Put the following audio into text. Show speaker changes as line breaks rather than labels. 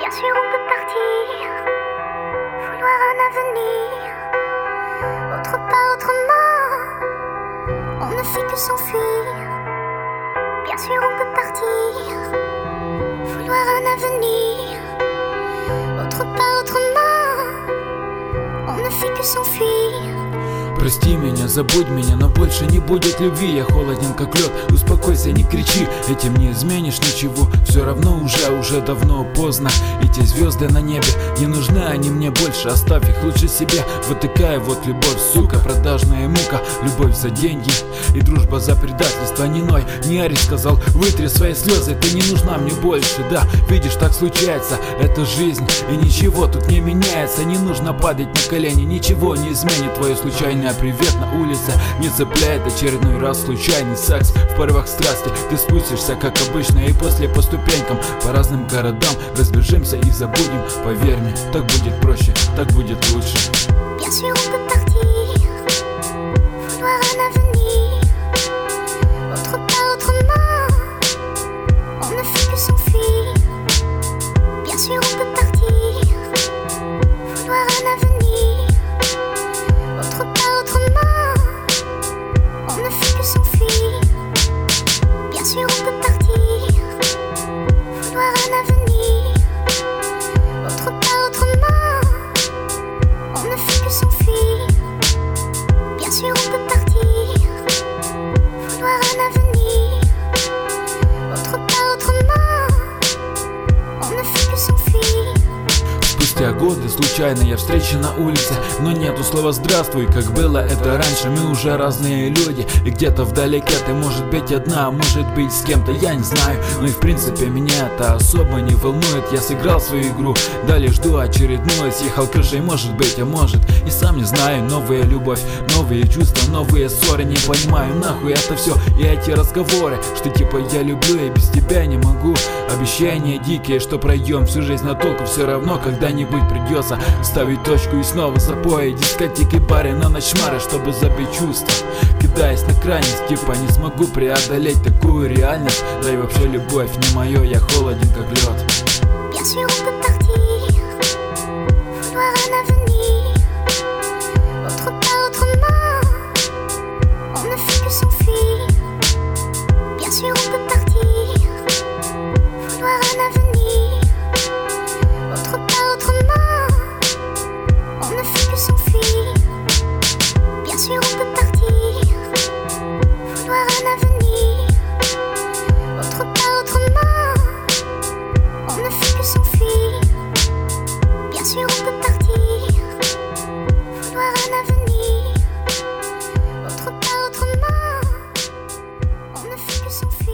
Bien sûr on peut partir, vouloir un avenir, autre part autrement, on ne fait que s'enfuir. Bien sûr on peut partir, vouloir un avenir, autre part autrement, on ne fait que s'enfuir.
Прости меня, забудь меня, но больше не будет любви. Я холоден как лед, успокойся, не кричи. Этим не изменишь ничего, все равно уже давно поздно. И те звезды на небе, не нужны они мне больше. Оставь их лучше себе, вот такая вот любовь, сука. Продажная мука, любовь за деньги и дружба за предательство. Не ной, не ори, сказал, вытри свои слезы. Ты не нужна мне больше, да, видишь, так случается. Это жизнь, и ничего тут не меняется. Не нужно падать на колени, ничего не изменит твое случайное привет на улице. Не цепляет очередной раз случайный секс в порывах страсти. Ты спустишься, как обычно, и после по ступенькам по разным городам разбежимся и забудем. Поверь мне, так будет проще, так будет лучше.
Bien sûr on peut partir, vouloir un avenir, autre part autrement, on ne fait que s'enfuir. Bien sûr on peut partir, vouloir un avenir, autre part autrement, on ne fait que s'enfuir. Bien sûr on peut partir, vouloir un avenir, autre part autrement, on ne fait que s'enfuir. Bien sûr on peut partir, vouloir un avenir, autre part autrement, on ne fait que s'enfuir.
Спустя годы случайно я встречен на улице, но нету слова «здравствуй», как было это раньше. Мы уже разные люди, и где-то вдалеке ты может быть одна, а может быть с кем-то, я не знаю. Но и в принципе меня это особо не волнует. Я сыграл свою игру, далее жду очередную. Съехал крышей, может быть, а может и сам не знаю. Новая любовь, новые чувства, новые ссоры. Не понимаю, нахуй это все и эти разговоры, что типа я люблю и без тебя не могу. Обещания дикие, что пройдем всю жизнь, на толку все равно когда-нибудь придется ставить точку и снова запои, дискотеки, бары, на ночмары, чтобы забить чувства. Кидаясь на крайность, типа не смогу преодолеть такую реальность. Да и вообще любовь не мое, я холоден как лед.
Bien sûr on peut partir, vouloir un avenir, autre part autrement, on ne fait que s'enfuir. Bien sûr on peut partir, vouloir un avenir, autre part autrement, on ne fait que s'enfuir. Bien sûr on peut partir, vouloir un avenir, autre part autrement, on ne fait que s'enfuir. Bien sûr on peut partir, vouloir un avenir, autre part autrement, on ne fait que s'enfuir.